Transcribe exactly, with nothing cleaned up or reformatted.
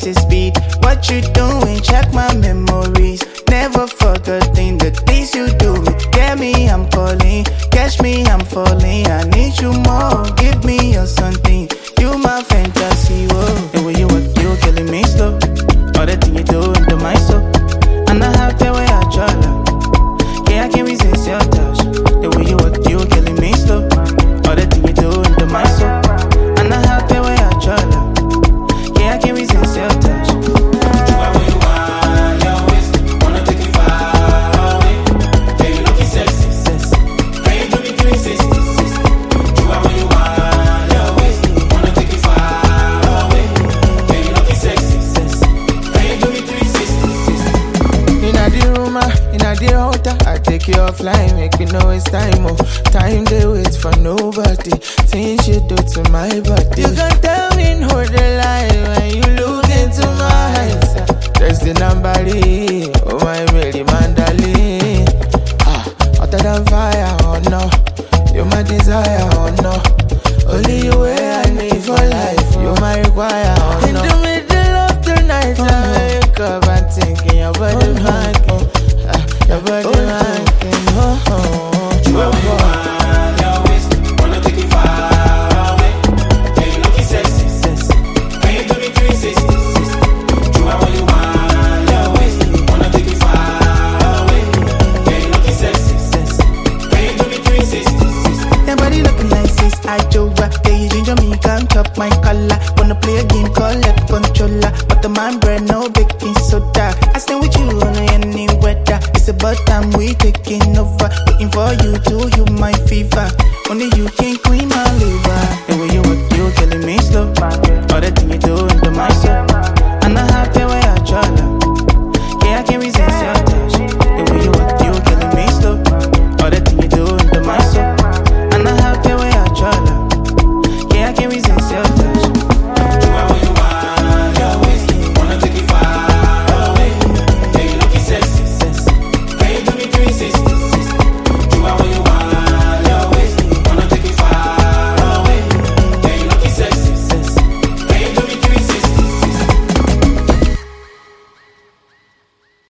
twice the speed. What you doing? Check my memories. Never forgetting the things you do me. Get me, I'm calling. Catch me, I'm falling. I need you more. Give me your something. You my fantasy, whoa. The way you work, you killing me slow. All the things you do into my soul. And I have the way I try. Yeah, I can't resist your touch. The way you work, you killing me slow. All the things you do into my soul. And I have the way I try. Yeah, I can't resist your touch. You are where you are, your waist. Wanna take you far away. Yeah, you looking sexy, sexy. Can you do me three sixty, sixty? You are where you are, your waist. Wanna take you far away. Yeah, you looking sexy, sexy. Can you do me three sixty, sixty? Inna the room, inna the altar, I take you offline, make me no waste time, oh. Time they wait for nobody. Things you do to my body. You can tell me no the lie when you look into my eyes. There's the number, oh my Mary Mandali. Ah, hotter than fire, oh no. You're my desire, oh no. Only you way I need for life. You're my require, oh no. In the middle of the night, oh, I wake up and thinking your body, oh, man. Your body, oh, man, oh, oh, oh. You are where you are, your waist. Wanna take you far away. Yeah, you looking sexy, sexy. Can you do me three sixty, sixty? You are where you are, your waist. Wanna take you far away. Yeah, you looking sexy, sexy. Can you do me three sixty, sixty? Your body looking like sis, I do rap. Yeah, you ginger me, can't chop my collar. Wanna play a game called Let Controller. But the man bread, no baking soda. I stand with you on any weather. It's about time we taking over. Waiting for you to heal my fever. Only you can queen.